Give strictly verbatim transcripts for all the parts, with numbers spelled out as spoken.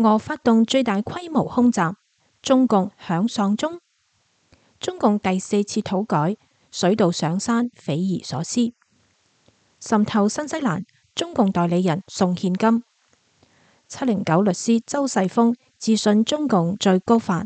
俄發動最大規模空襲，中共響喪鐘。中共第四次土改，水到上山，匪夷所思。滲透新西蘭，中共代理人送獻金。七零九律師周世峰自信中共最高法。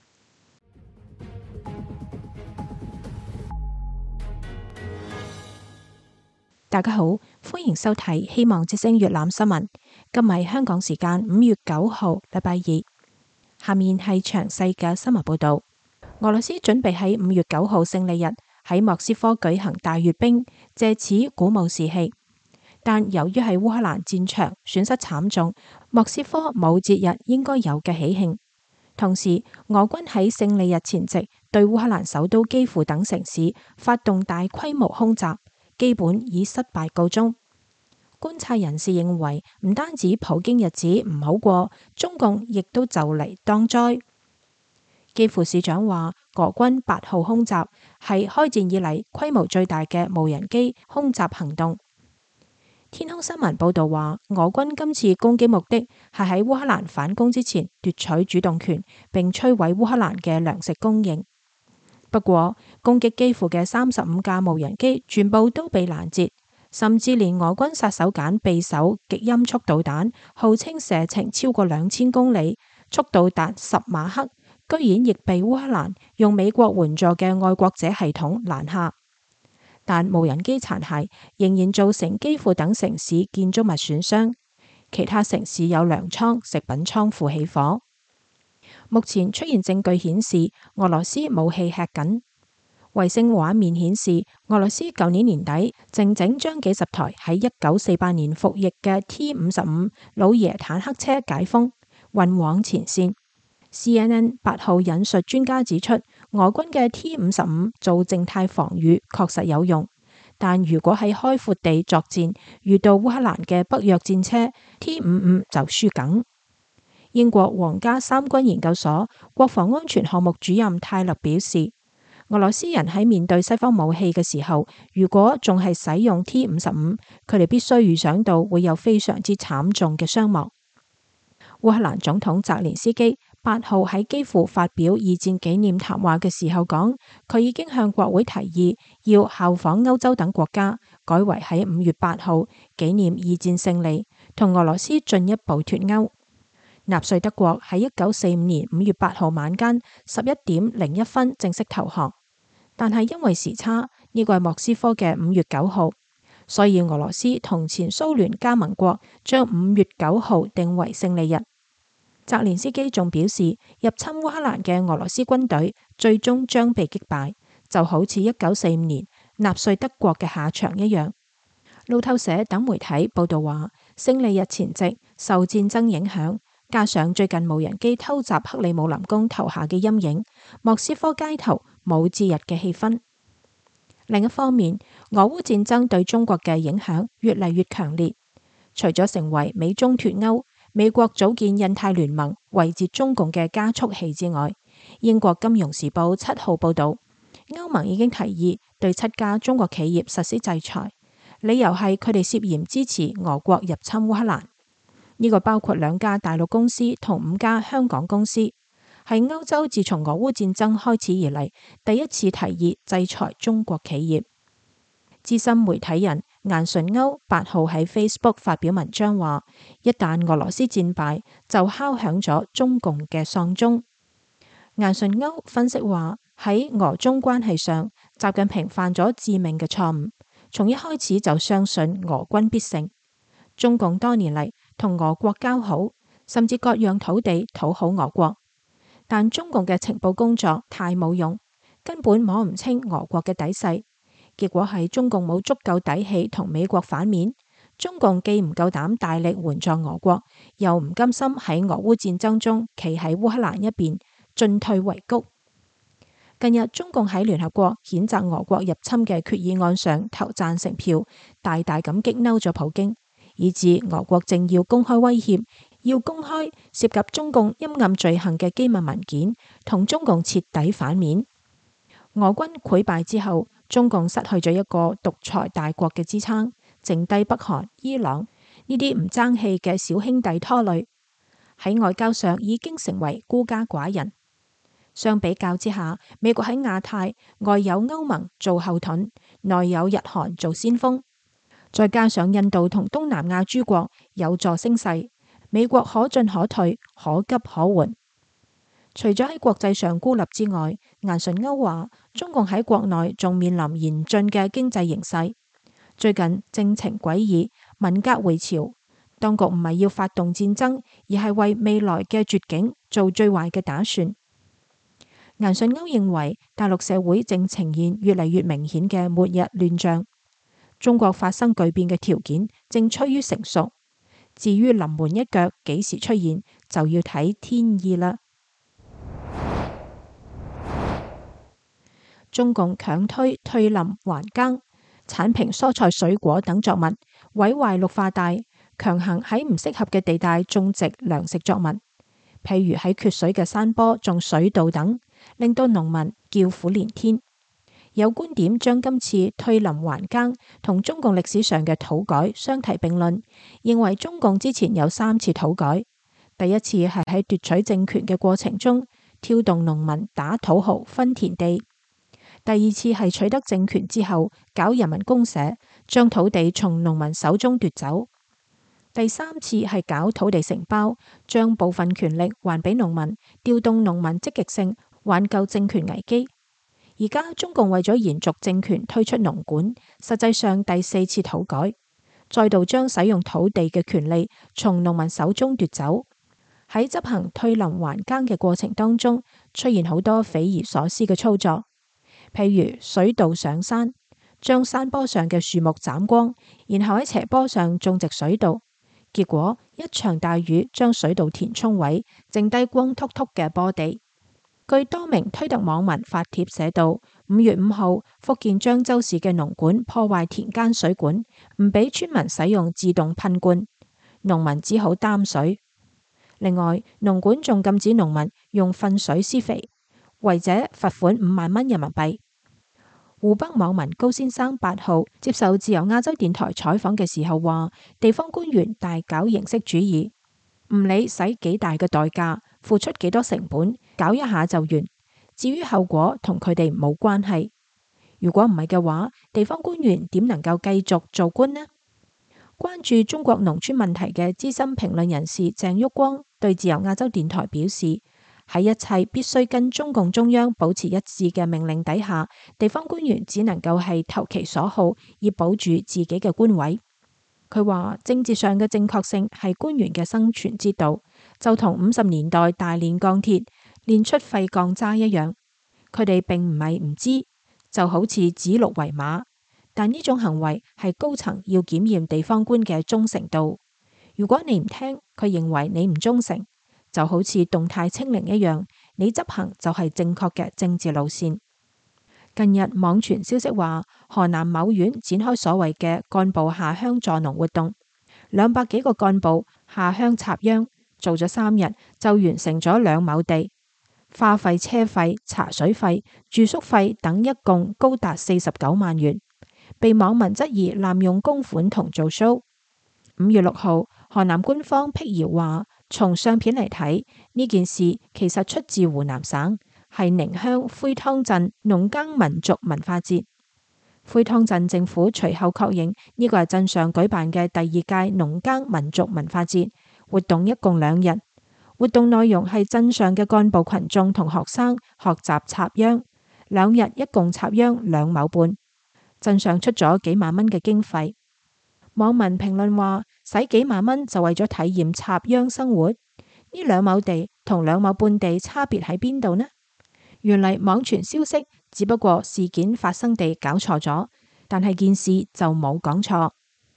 大家好，歡迎收睇希望之聲粵覽新聞。今日係香港時間五月九號，禮拜二。下面係詳細嘅新聞報道。俄羅斯準備喺五月九號勝利日喺莫斯科舉行大閱兵，借此鼓舞士氣。但由於喺烏克蘭戰場損失慘重，莫斯科冇節日應該有嘅喜慶。同時，俄軍喺勝利日前夕對烏克蘭首都基輔等城市發動大規模空襲，基本以失敗告終。觀察人士認為，唔單止普京日子唔好過，中共亦都就嚟當災。基輔市長話，俄軍八號空襲係開戰以嚟規模最大嘅無人機空襲行動。天空新聞報道話，俄軍今次攻擊目的係喺烏克蘭反攻之前奪取主動權，並摧毀烏克蘭嘅糧食供應。不過，攻擊基輔嘅三十五架無人機全部都被攔截，甚至連俄軍殺手鐧匕首極音速導彈，號稱射程超過兩千公里，速度達十馬赫，居然亦被烏克蘭用美國援助嘅愛國者系統攔下。但無人機殘骸仍然造成基輔等城市建築物損傷，其他城市有糧倉、食品倉庫起火。目前出現證據顯示俄羅斯武器吃緊。衛星畫面顯示，俄羅斯舊年年底靜靜將幾十台喺一九四八年服役嘅 T 五十五老爺坦克車解封，運往前線。C N N 八號引述專家指出，俄軍嘅 T 五十五做靜態防禦確實有用，但如果喺開闊地作戰，遇到烏克蘭嘅北約戰車 T 五五就輸梗。英國皇家三軍研究所國防安全項目主任泰勒表示，俄羅斯人喺面對西方武器嘅時候，如果仲係使用 T 五十五，佢哋必須預想到會有非常之慘重嘅傷亡。烏克蘭總統澤連斯基八號喺基輔發表二戰紀念談話嘅時候講，佢已經向國會提議要效仿歐洲等國家，改為喺五月八號紀念二戰勝利，同俄羅斯進一步脫鈎。納粹德國喺一九四五年五月八號晚間十一點零一分正式投降，但係因為時差，呢個係莫斯科嘅五月九號，所以俄羅斯同前蘇聯加盟國將五月九號定為勝利日。澤連斯基仲表示，入侵烏克蘭嘅俄羅斯軍隊最終將被擊敗，就好似一九四五年納粹德國嘅下場一樣。路透社等媒體報道話，勝利日前夕受戰爭影響，加上最近無人機偷襲克里姆林宮投下嘅陰影，莫斯科街頭冇節日嘅氣氛。另一方面，俄烏戰爭對中國嘅影響越嚟越強烈。除咗成為美中脫鈎、美國組建印太聯盟圍截中共嘅加速器之外，英國金融時報七號報道，歐盟已經提議對七家中國企業實施制裁，理由係佢哋涉嫌支持俄國入侵烏克蘭。呢個包括兩家大陸公司同五家香港公司，係歐洲自從俄烏戰爭開始以嚟第一次提議制裁中國企業。資深媒體人顏純歐八號喺 Facebook 發表文章話，一旦俄羅斯戰敗，就敲響咗中共嘅喪鐘。顏純歐分析話，喺俄中關係上，習近平犯咗致命嘅錯誤，從一開始就相信俄軍必勝。中共多年嚟同俄國交好，甚至割讓土地討好俄國，但中共嘅情報工作太冇用，根本摸唔清俄國嘅底細。結果係中共冇足夠底氣同美國反面，中共既唔夠膽大力援助俄國，又唔甘心喺俄烏戰爭中企喺烏克蘭一邊，進退維谷。近日中共喺聯合國譴責俄國入侵嘅決議案上投贊成票，大大咁激嬲咗普京，以致俄國正要公開威脅，要公開涉及中共陰暗罪行嘅機密文件，同中共徹底反面。俄軍潰敗之後，中共失去咗一個獨裁大國嘅支撐，剩低北韓、伊朗呢啲唔爭氣嘅小兄弟拖累。 喺外交上已經成為孤家寡人。相比較之下，美國喺亞太外有歐盟做後盾，內有日韓做先鋒，再加上印度同東南亞諸國有助聲勢，美國可進可退，可急可緩。除咗喺國際上孤立之外，顏純鈎話中共喺國內仲面臨嚴峻嘅經濟形勢，最近政情詭異，文革回潮，當局唔係要發動戰爭，而係為未來嘅絕境做最壞嘅打算。顏純鈎認為大陸社會正呈現越嚟越明顯嘅末日亂象，中國發生巨變嘅條件正趨於成熟，至於臨門一腳幾時出現，就要睇天意啦。中共強推退林還耕、剷平蔬菜水果等作物，毀壞綠化帶，強行喺唔適合嘅地帶種植糧食作物，譬如喺缺水嘅山坡種水稻等，令到農民叫苦連天。有觀點將今次退林還耕同中共歷史上嘅土改相提並論，認為中共之前有三次土改，第一次係喺奪取政權嘅過程中挑動農民打土豪分田地。第二次係取得政權之後搞人民公社，將土地從農民手中奪走。第三次係搞土地承包，將部分權力還俾農民，調動農民積極性，挽救政權危機。而家中共為咗延續政權推出農管，實際上第四次土改，再度將使用土地嘅權利從農民手中奪走。喺執行退林還耕嘅過程當中，出現好多匪夷所思嘅操作。譬如水稻上山，將山坡上嘅樹木斬光，然後喺斜坡上種植水稻，結果一場大雨將水稻田沖毀，剩低光禿禿嘅坡地。據多名推特網民發帖寫道，五月五號，福建漳州市嘅農管破壞田間水管，唔俾村民使用自動噴灌，農民只好擔水。另外，農管仲禁止農民用糞水施肥，違者罰款五萬蚊人民幣。湖北網民高先生八號接受自由亞洲電台採訪嘅時候話，地方官員大搞形式主義，唔理使幾大嘅代價，付出幾多成本，搞一下就完。至於後果同佢哋冇關係。如果唔係嘅話，地方官員點能夠繼續做官呢？關注中國農村問題嘅資深評論人士鄭旭光對自由亞洲電台表示，喺一切必須跟中共中央保持一致嘅命令底下，地方官員只能夠係投其所好，以保住自己嘅官位。佢話政治上嘅正確性係官員嘅生存之道，就同五十年代大煉鋼鐵煉出廢鋼渣一樣。佢哋並唔係唔知，就好似指鹿為馬，但呢種行為係高層要檢驗地方官嘅忠誠度。如果你唔聽，佢認為你唔忠誠，就好似動態清零一樣，你執行就係正確嘅政治路線。近日網傳消息話，河南某縣展開所謂嘅幹部下鄉助農活動，兩百幾個幹部下鄉插秧，做咗三日就完成咗兩畝地，花費、車費、茶水費、住宿費等一共高達四十九萬元，被網民質疑濫用公款同做 show。五月六號，河南官方闢謠話，從相片嚟睇，呢件事其實出自湖南省，係寧鄉灰湯鎮農耕民族文化節。灰湯鎮政府隨後確認呢個係鎮上舉辦嘅第二屆農耕民族文化節，活動一共兩日。活動內容係鎮上嘅幹部群眾同學生學習插秧，兩日一共插秧兩畝半，鎮上出咗幾萬蚊嘅經費。網民評論話，使幾萬蚊就為咗體驗插秧生活，呢兩畝地同兩畝半地差別喺邊度呢？原嚟網傳消息只不過事件發生地搞錯咗，但係件事就冇講錯。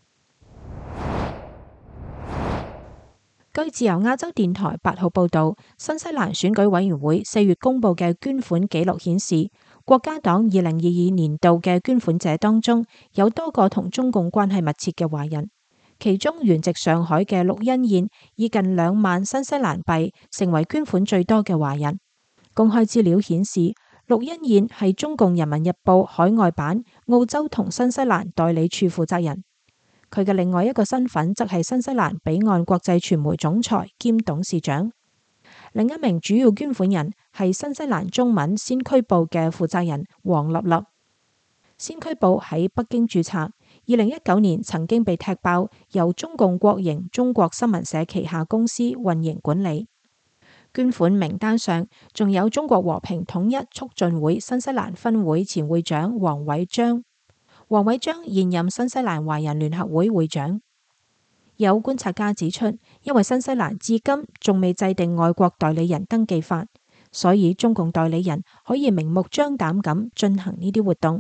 據自由亞洲電台八號報道，新西蘭選舉委員會四月公布嘅捐款記錄顯示，國家黨二零二二年度嘅捐款者當中有多個同中共關係密切嘅華人，其中原籍上海嘅陸欣燕以近兩萬新西蘭幣成為捐款最多嘅華人。公開資料顯示，陸欣燕係中共人民日報海外版澳洲同新西蘭代理處負責人。 佢嘅另外一個身份則係新西蘭彼岸國際傳媒總裁兼董事長。另一名主要捐款人係新西蘭中文先驅報嘅負責人黃立立。先驅報喺北京註冊，二零一九年曾經被踢爆由中共國營中國新聞社旗下公司運營管理。捐款名單上仲有中國和平統一促進會新西蘭分會前會長黃偉章。黃偉章現任新西蘭華人聯合會會長。有觀察家指出，因為新西蘭至今仲未制定外國代理人登記法，所以中共代理人可以明目張膽咁進行呢啲活動。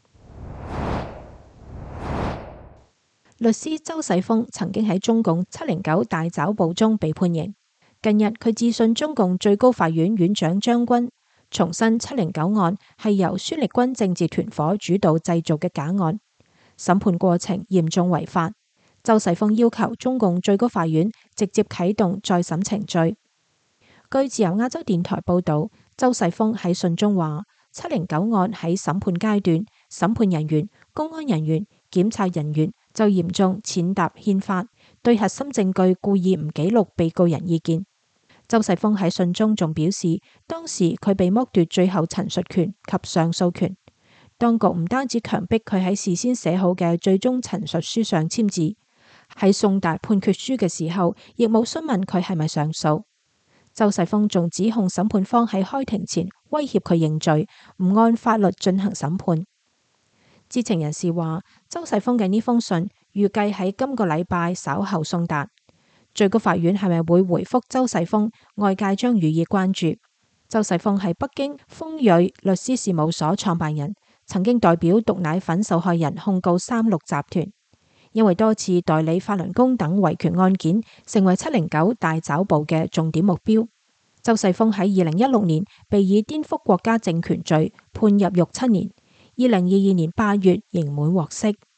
律師周世鋒曾經喺中共七零九大抓捕中被判刑。近日佢致信中共最高法院院長張軍，重申七零九案係由孫力軍政治團伙主導製造嘅假案，審判過程嚴重違法。周世鋒要求中共最高法院直接啟動再審程序。據自由亞洲電台報道，周世鋒喺信中話：七零九案喺審判階段，審判人員、公安人員、檢察人員就嚴重踐踏憲法，對核心證據故意唔記錄被告人意見。周世鋒喺信中仲表示，當時佢被剝奪最後陳述權及上訴權，當局唔單止強迫佢喺事先寫好嘅最終陳述書上簽字，喺送達判決書嘅時候，亦冇詢問佢係咪上訴。周世鋒仲指控審判方喺開庭前威脅佢認罪，唔按法律進行審判。知情人士話，周世鋒嘅呢封信預計喺今個禮拜稍後送達。最高法院係咪會回覆周世鋒，外界將予以關注。周世鋒係北京豐瑞律師事務所創辦人，曾經代表毒奶粉受害人控告三鹿集團，因為多次代理法輪功等維權案件，成為七零九大抓捕嘅重點目標。周世鋒喺二零一六年被以顛覆國家政權罪判入獄七年，二零二二年八月刑滿獲釋。